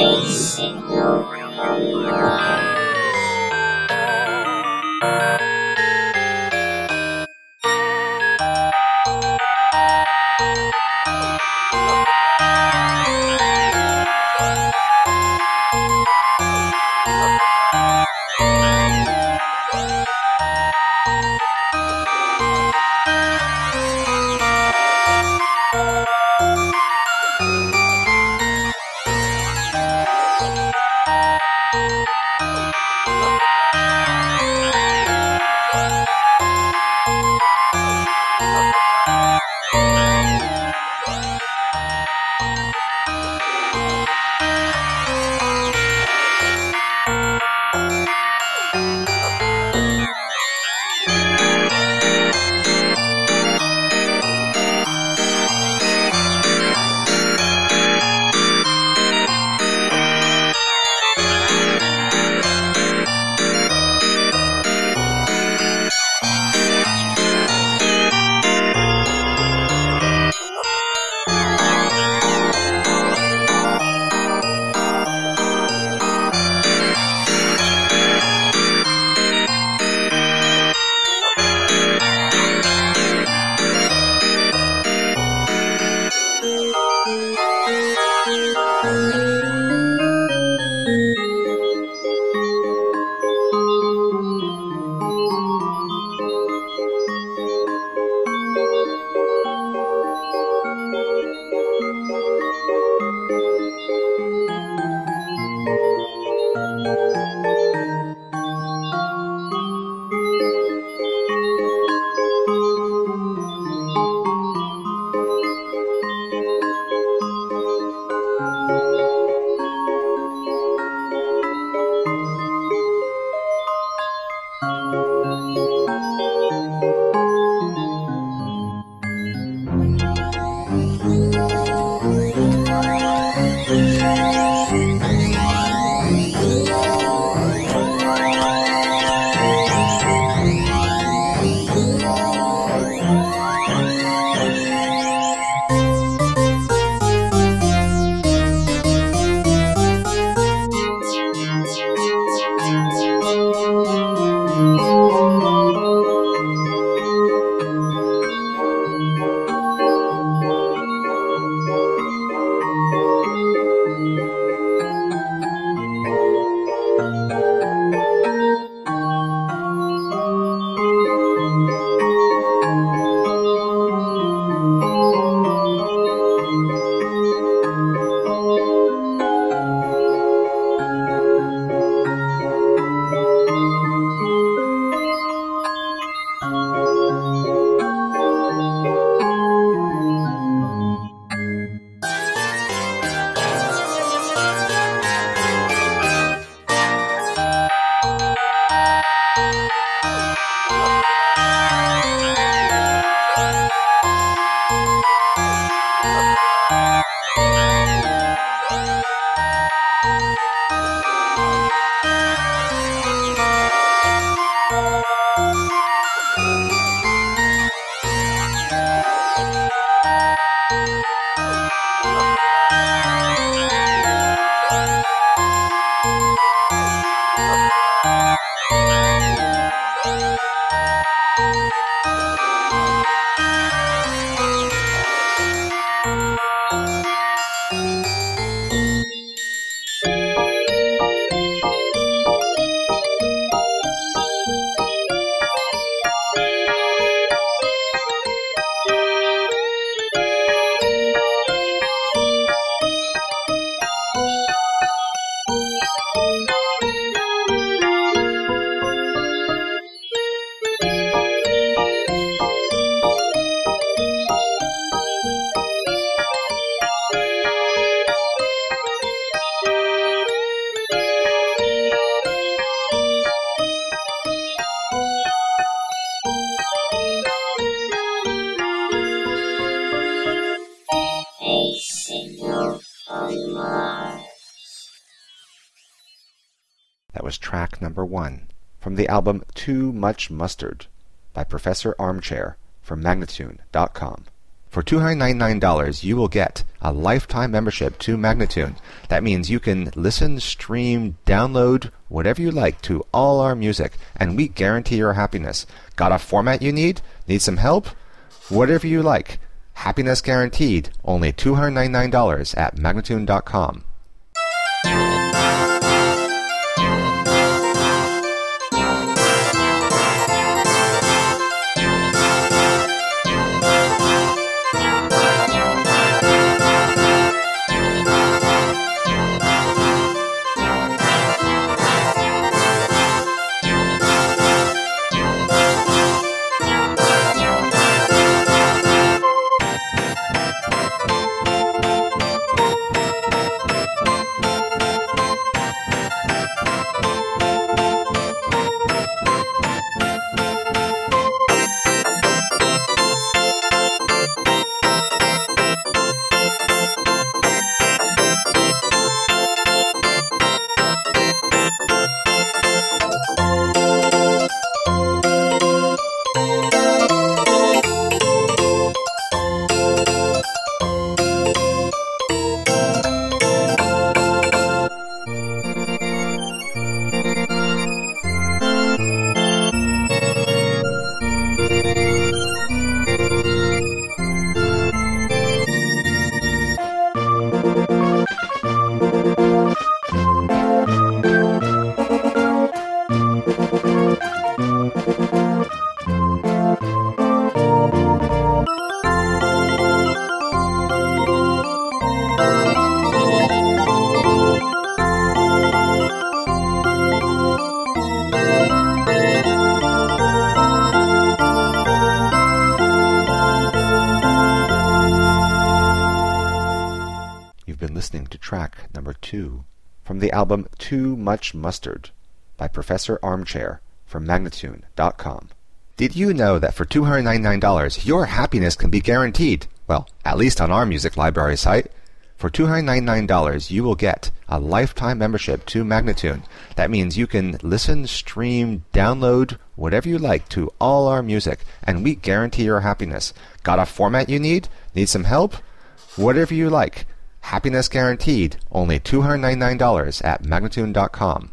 That was track number 1 from the album Too Much Mustard by Professor Armchair from Magnatune.com. For $299, you will get a lifetime membership to Magnatune. That means you can listen, stream, download, whatever you like to all our music, and we guarantee your happiness. Got a format you need? Need some help? Whatever you like. Happiness guaranteed. Only $299 at Magnatune.com. Listening to track number 2 from the album Too Much Mustard by Professor Armchair from Magnatune.com. Did you know that for $299 your happiness can be guaranteed? Well, at least on our music library site. For $299 you will get a lifetime membership to Magnatune. That means you can listen, stream, download, whatever you like to all our music, and we guarantee your happiness. Got a format you need? Need some help? Whatever you like. Happiness guaranteed. Only $299 at Magnatune.com.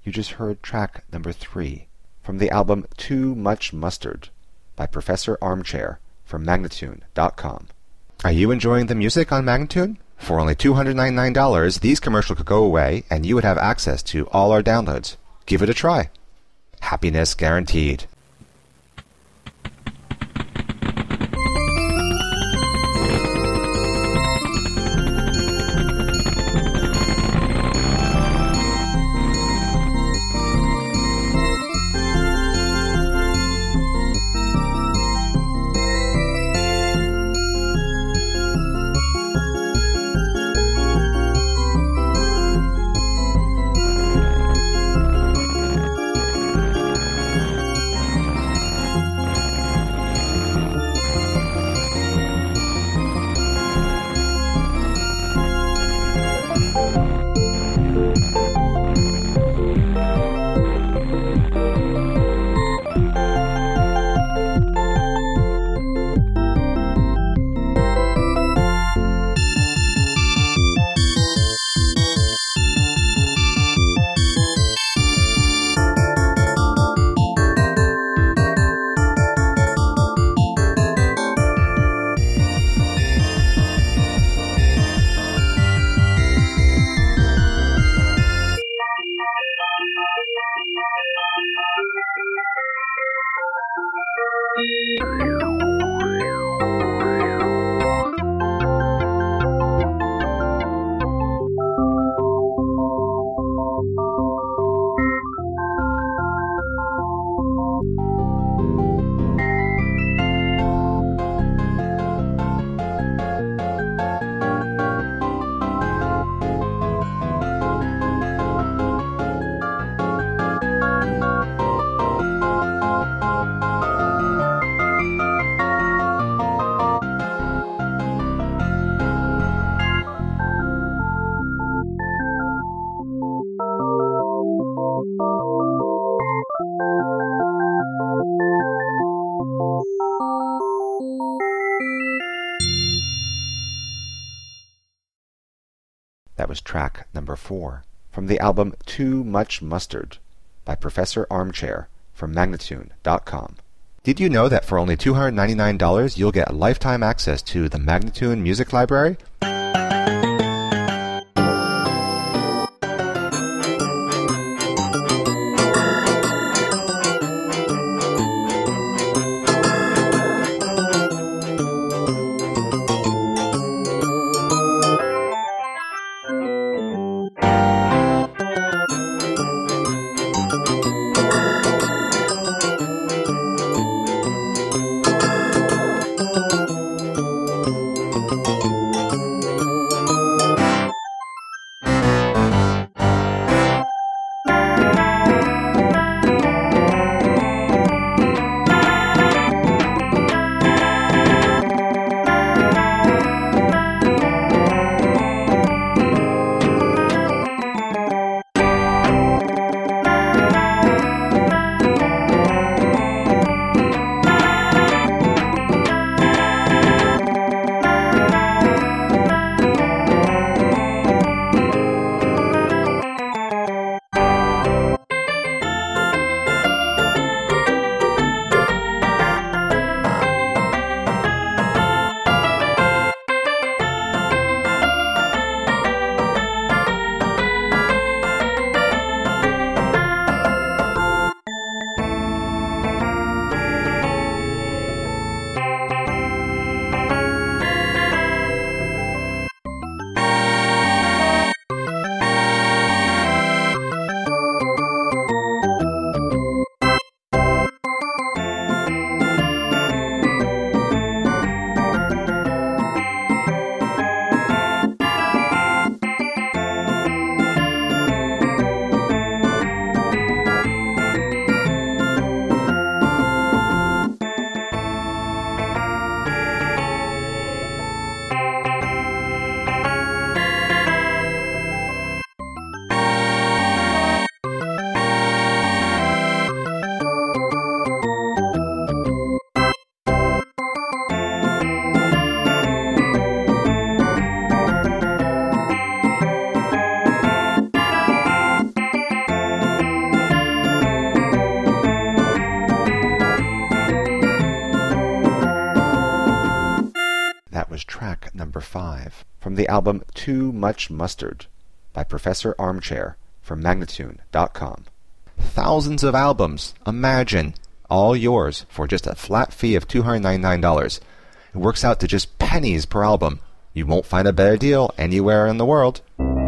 You just heard track number 3 from the album Too Much Mustard by Professor Armchair from Magnatune.com. Are you enjoying the music on Magnatune? For only $299, these commercials could go away and you would have access to all our downloads. Give it a try. Happiness guaranteed. That was track number 4 from the album Too Much Mustard by Professor Armchair from Magnatune.com. Did you know that for only $299 you'll get lifetime access to the Magnatune Music Library? from the album Too Much Mustard by Professor Armchair from Magnatune.com. Thousands of albums, imagine, all yours for just a flat fee of $299. It works out to just pennies per album. You won't find a better deal anywhere in the world.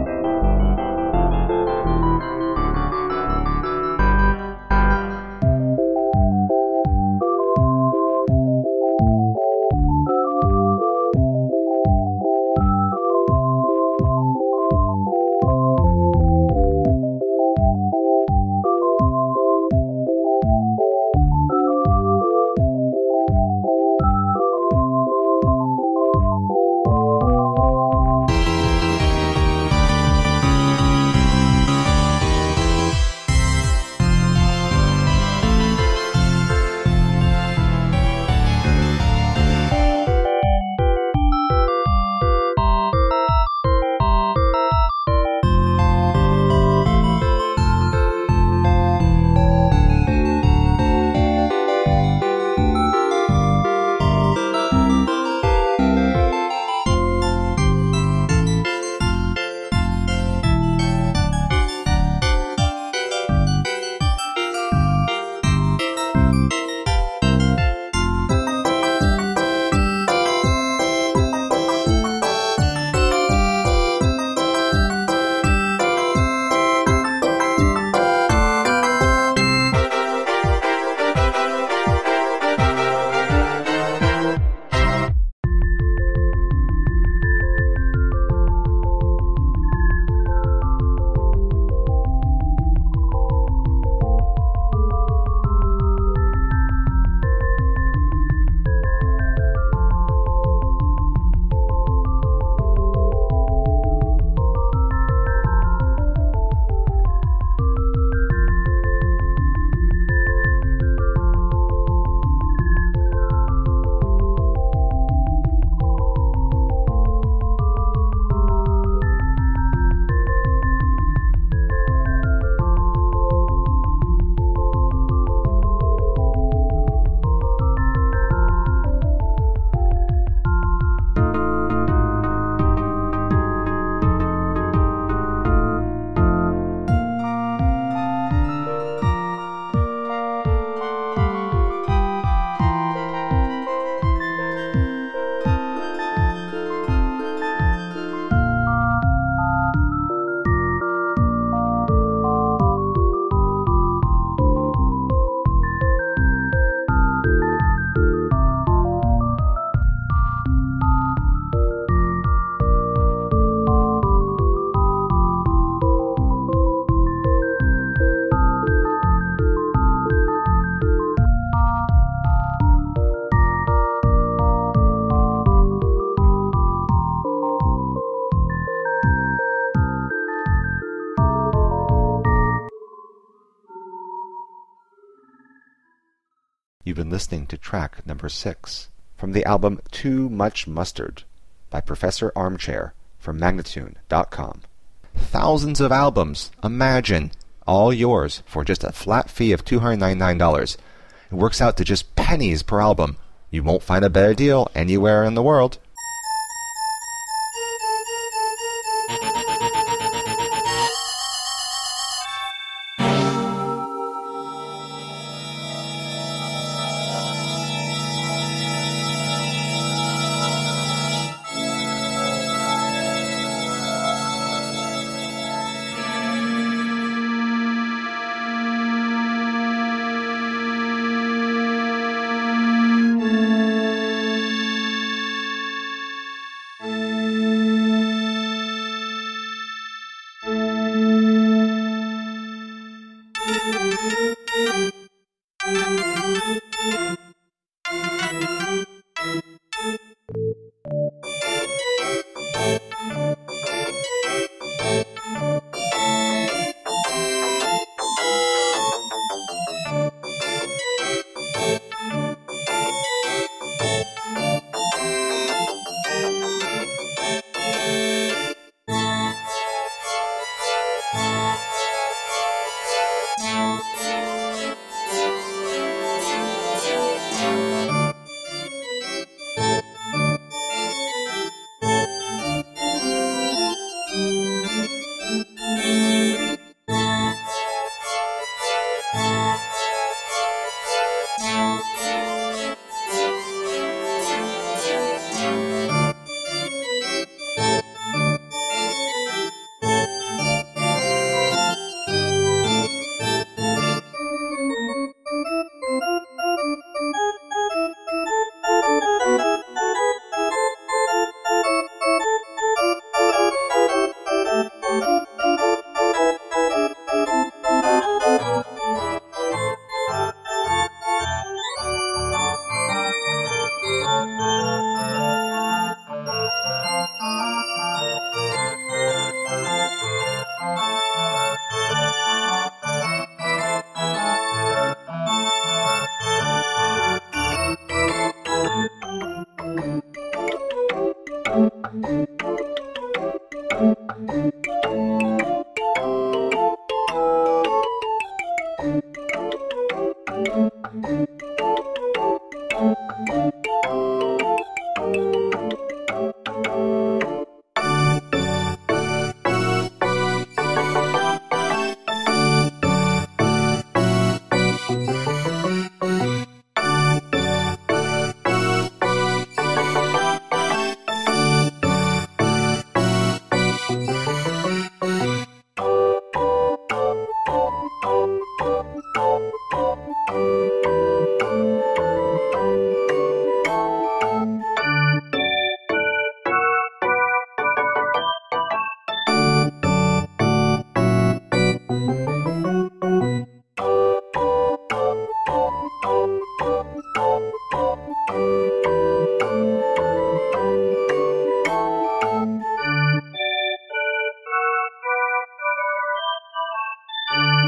You've been listening to track number 6 from the album Too Much Mustard by Professor Armchair from Magnatune.com. Thousands of albums, imagine, all yours for just a flat fee of $299. It works out to just pennies per album. You won't find a better deal anywhere in the world.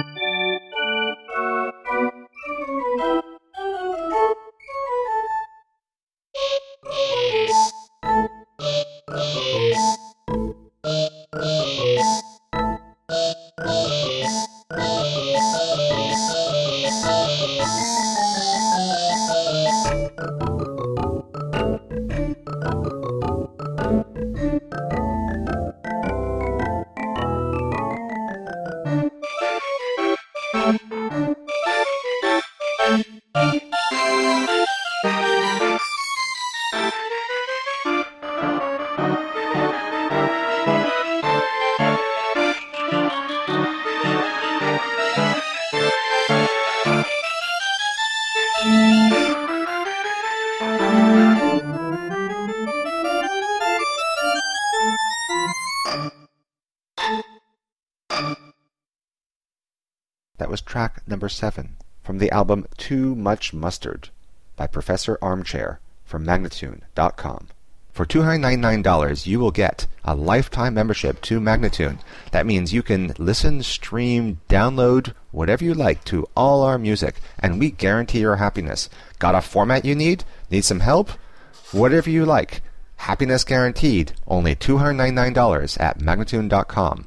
That was track number 7 from the album Too Much Mustard by Professor Armchair from Magnatune.com. For $299, you will get a lifetime membership to Magnatune. That means you can listen, stream, download, whatever you like to all our music, and we guarantee your happiness. Got a format you need? Need some help? Whatever you like. Happiness guaranteed. Only $299 at Magnatune.com.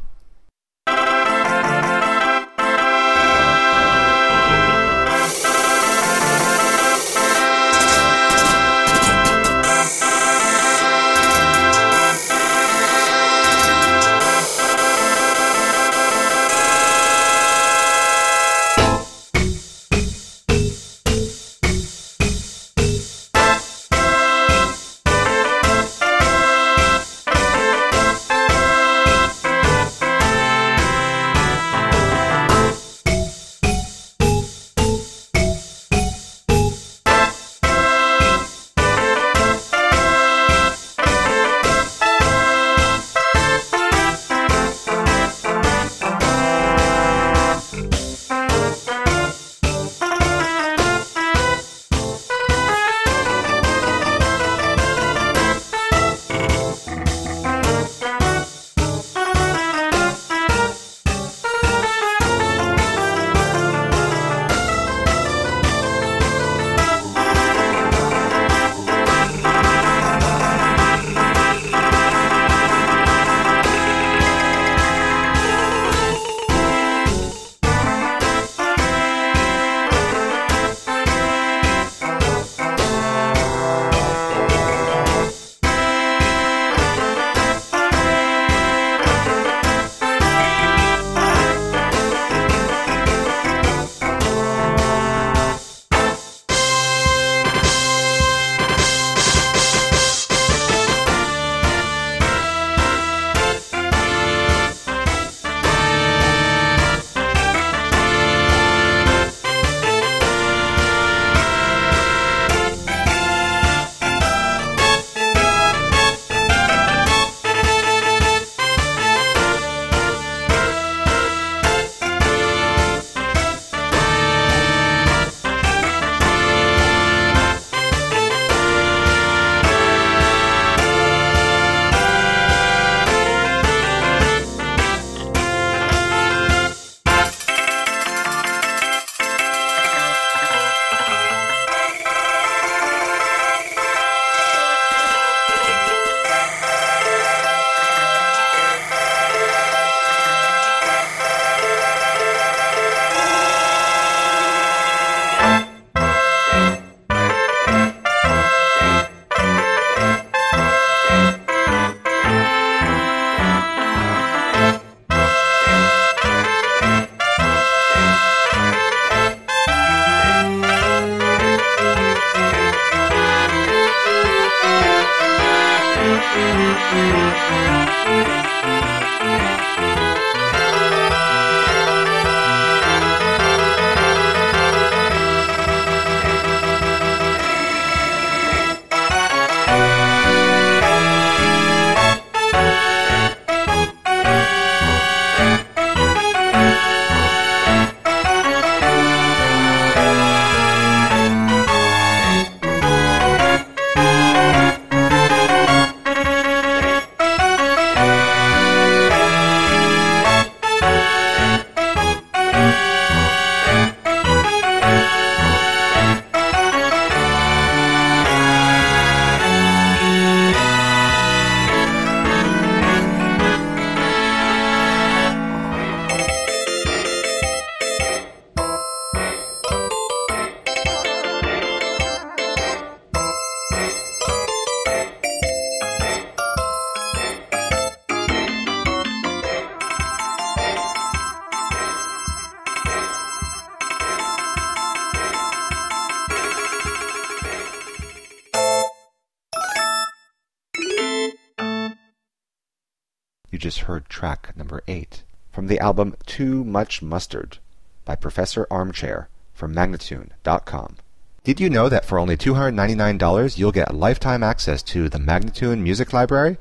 just heard track number 8 from the album Too Much Mustard by Professor Armchair from Magnatune.com. Did you know that for only $299 you'll get lifetime access to the Magnatune Music Library?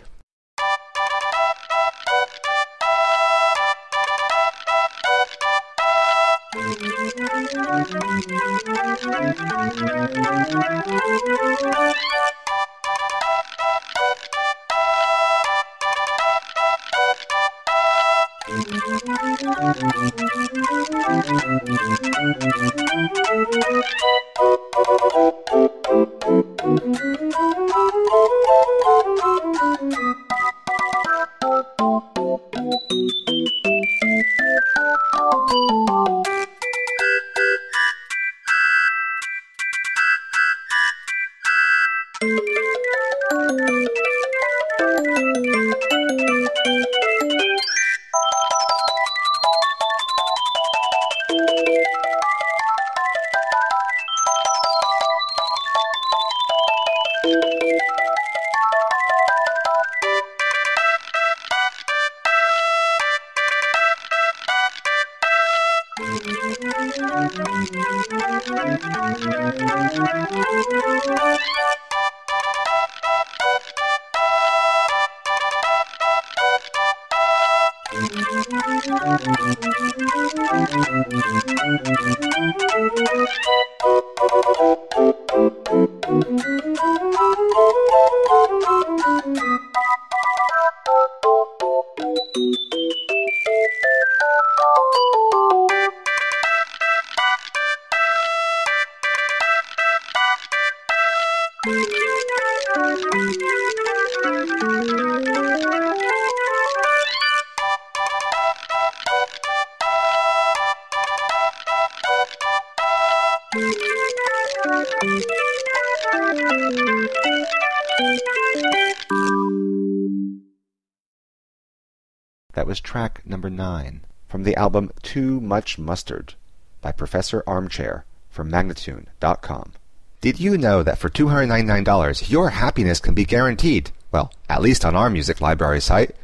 That was track number 9 from the album Too Much Mustard by Professor Armchair from Magnatune.com. Did you know that for $299 your happiness can be guaranteed? Well, at least on our music library site.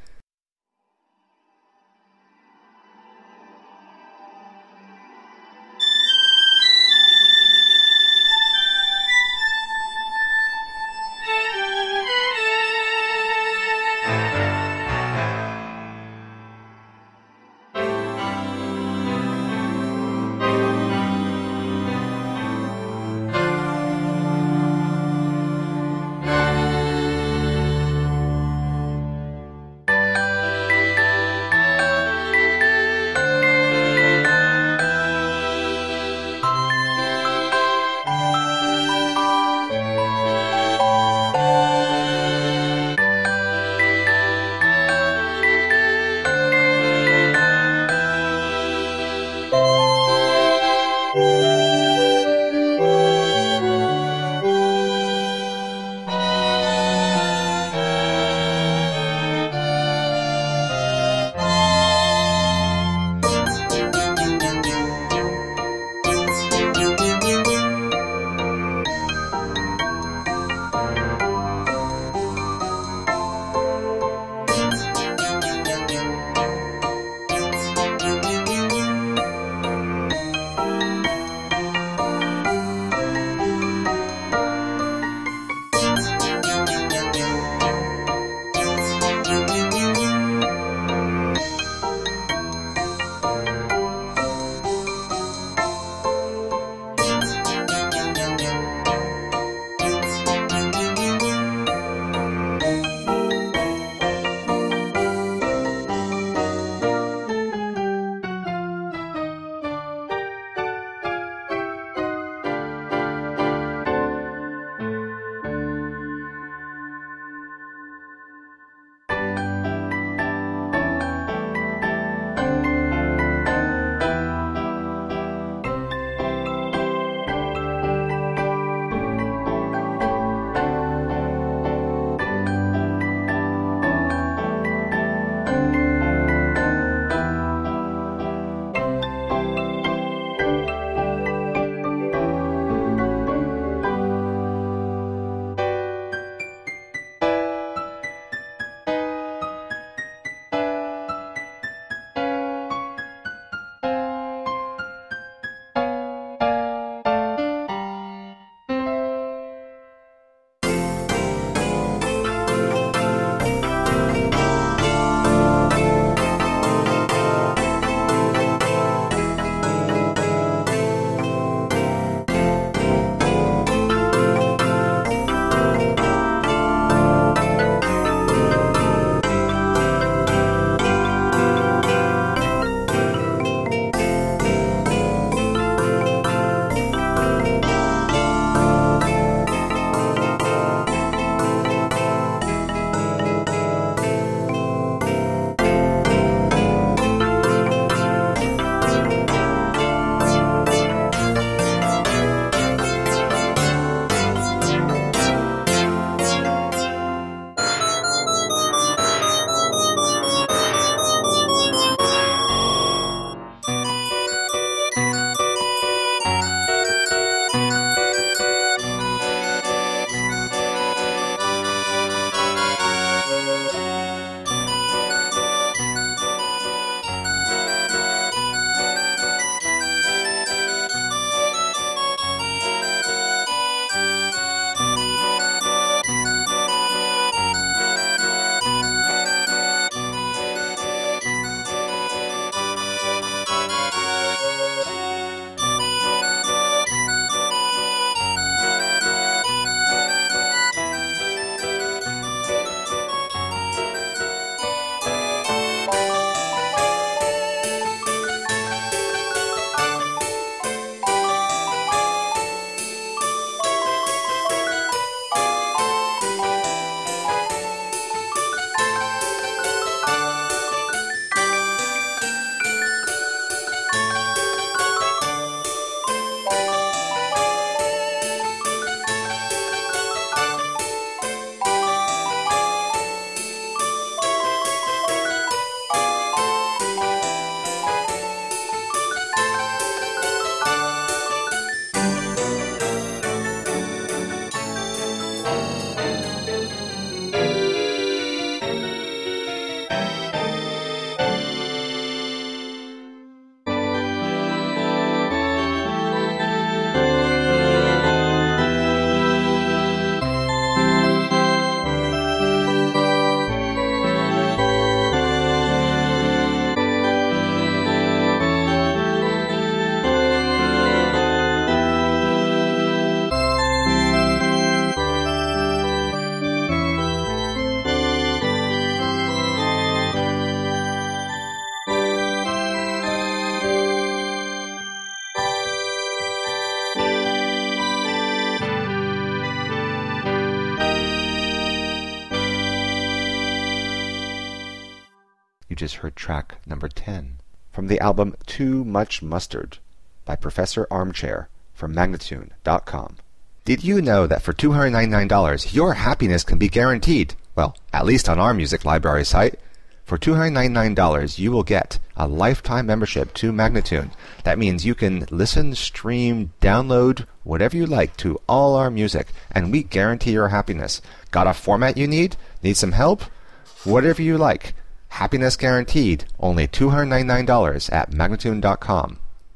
just heard track number 10 from the album Too Much Mustard by Professor Armchair from Magnatune.com. Did you know that for $299 your happiness can be guaranteed? Well, at least on our music library site. For $299 you will get a lifetime membership to Magnatune. That means you can listen, stream, download, whatever you like to all our music, and we guarantee your happiness. Got a format you need? Need some help? Whatever you like. Happiness guaranteed. Only $299 at Magnatune.com.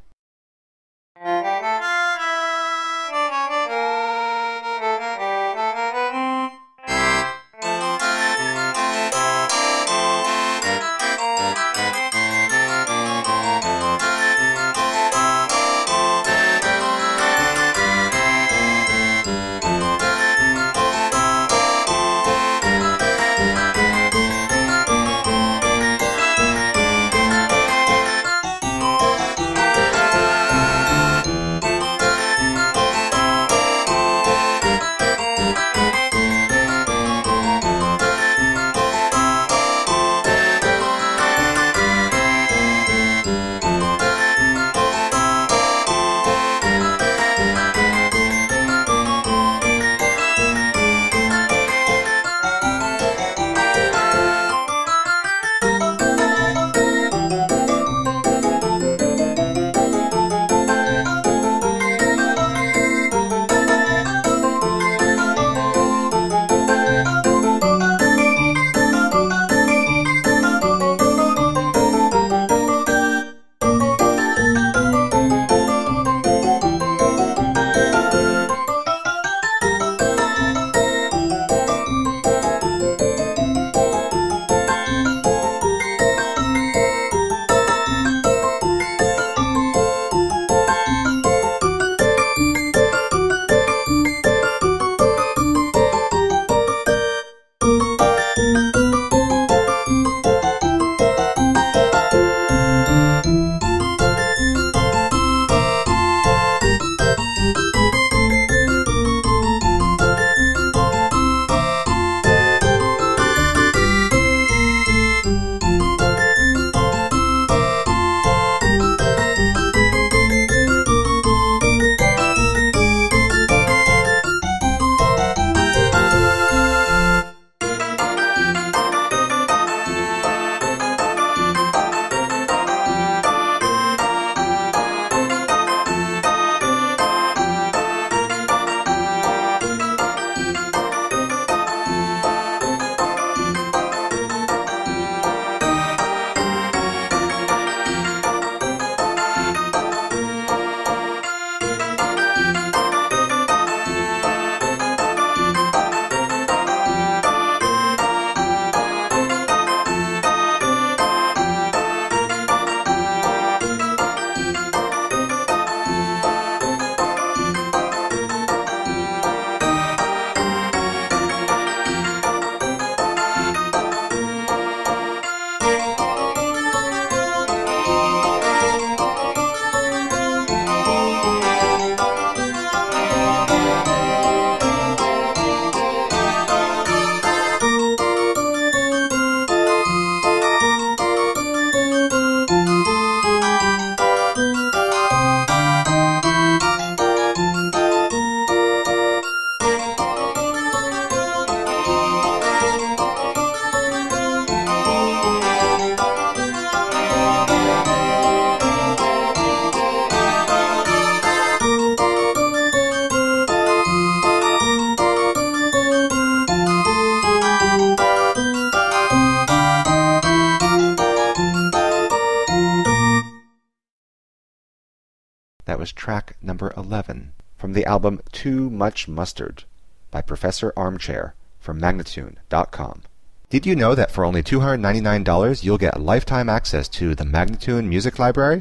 That was track number 11 from the album Too Much Mustard by Professor Armchair from Magnatune.com. Did you know that for only $299 you'll get lifetime access to the Magnatune Music Library?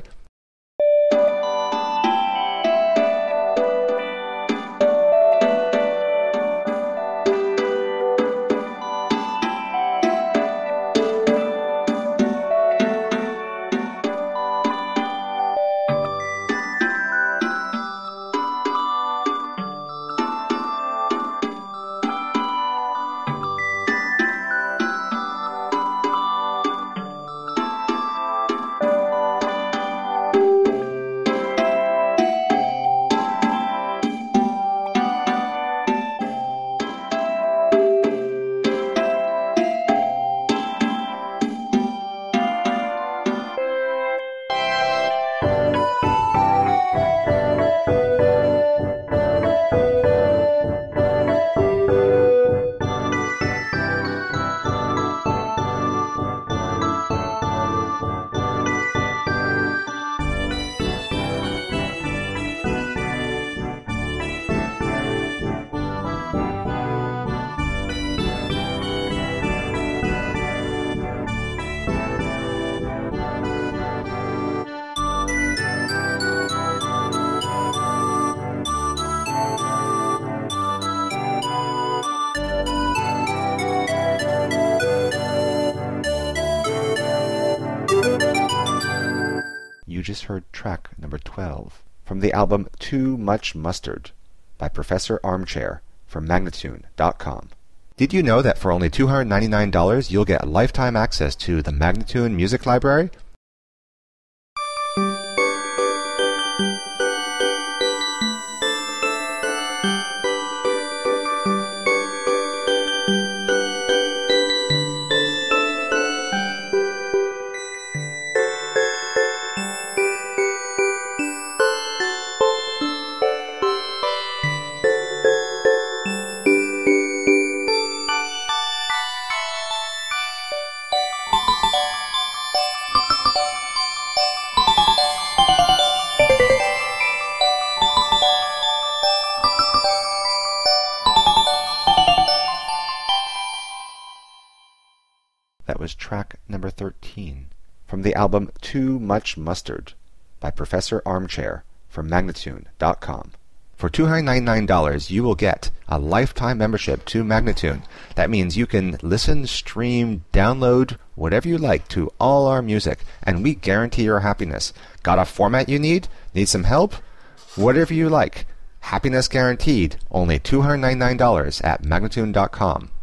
just heard track number 12 from the album Too Much Mustard by Professor Armchair from Magnatune.com. Did you know that for only $299 you'll get lifetime access to the Magnatune Music Library? That was track number 13 from the album Too Much Mustard by Professor Armchair from Magnatune.com. For $299 you will get a lifetime membership to Magnatune. That means you can listen, stream, download, whatever you like to all our music, and we guarantee your happiness. Got a format you need? Need some help? Whatever you like. Happiness guaranteed. Only $299 at Magnatune.com.